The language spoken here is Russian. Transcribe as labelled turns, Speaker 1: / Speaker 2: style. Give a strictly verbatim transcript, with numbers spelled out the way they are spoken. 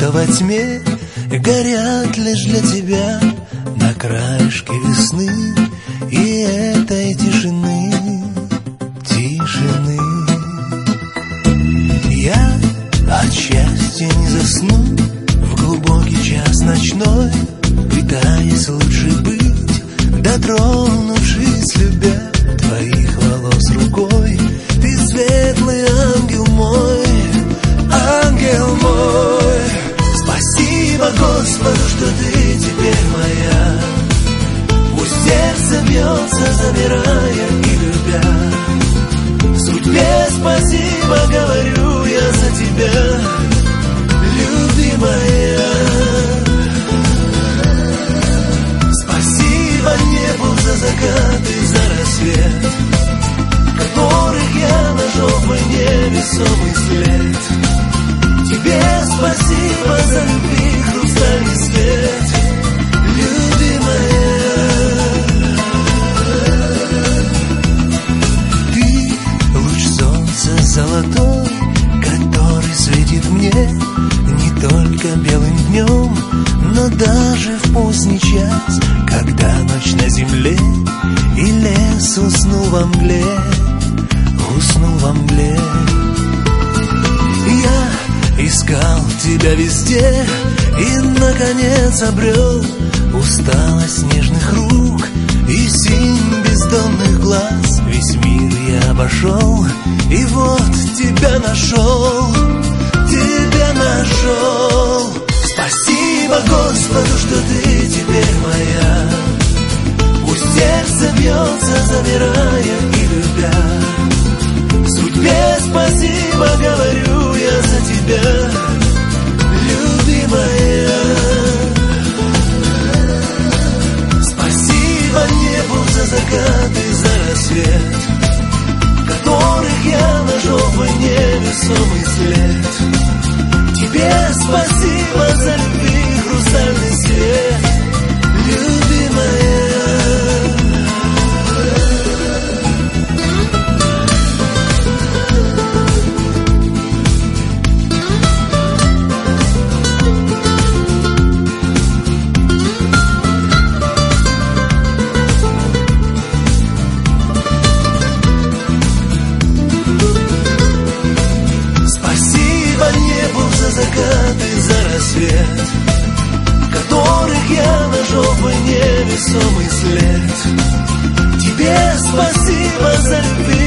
Speaker 1: что во тьме горят лишь для тебя на краешке весны и этой тишины, тишины. Я от счастья не засну в глубокий час ночной, пытаясь лучше быть, дотронувшись, любя твоих волос рукой. Ты светлый ангел мой, ангел мой. Спасибо Господу, что ты теперь моя. Пусть сердце бьется, замирая и любя. Судьбе спасибо говорю я за тебя, любимая. Спасибо небу за закат и за рассвет, которых я нашел твой невесомый след. Тебе спасибо за любви хрустальный свет, любимая. Ты луч солнца золотой, который светит мне не только белым днем, но даже в поздний час, когда ночь на земле и лес уснул во мгле, уснул во мгле. Я искал тебя везде и, наконец, обрел усталость нежных рук и синь бездонных глаз. Весь мир я обошел, и вот тебя нашел, тебя нашел. Спасибо Господу, что ты теперь моя. Пусть сердце бьется, замирая и любя. Судьбе спасибо говорю я за тебя, любимая. Спасибо небу за закат и за рассвет, которых я нашел твой невесомый след. Тебе спасибо за любви хрустальный свет, любимая. Закат и за рассвет, которых я нашел твой невесомый след. Тебе спасибо за любви